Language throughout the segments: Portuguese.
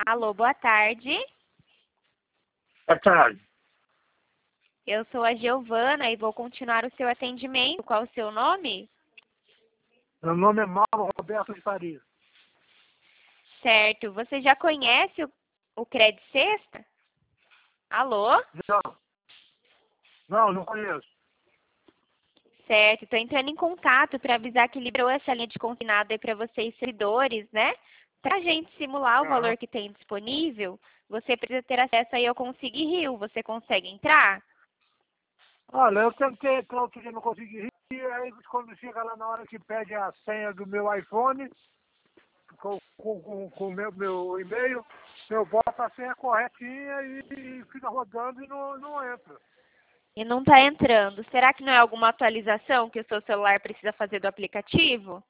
Alô, boa tarde. Boa tarde. Eu sou a Giovana e vou continuar o seu atendimento. Qual o seu nome? Meu nome é Mauro Roberto de Paris. Certo. Você já conhece o Credit Sexta? Alô? Não conheço. Certo. Estou entrando em contato para avisar que liberou essa linha de consignado aí para vocês, servidores, né? Para a gente simular o valor que tem disponível, você precisa ter acesso aí ao Consig Rio. Você consegue entrar? Olha, eu tentei entrar outro dia, não consegui rir, e aí quando chega lá na hora que pede a senha do meu iPhone, com o meu e-mail, eu boto a senha corretinha e fica rodando e não entra. E não está entrando. Será que não é alguma atualização que o seu celular precisa fazer do aplicativo?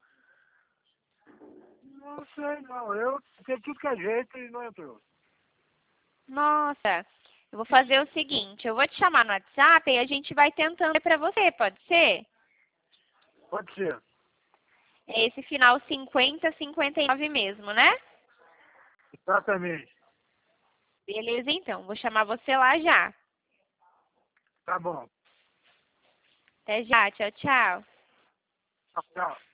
Não sei não, eu tentei tudo que é jeito e não entrou. Nossa, eu vou fazer o seguinte, eu vou te chamar no WhatsApp e a gente vai tentando para você, pode ser? Pode ser. É esse final 5059 mesmo, né? Exatamente. Beleza, então. Vou chamar você lá já. Tá bom. Até já. Tchau, tchau. Tchau.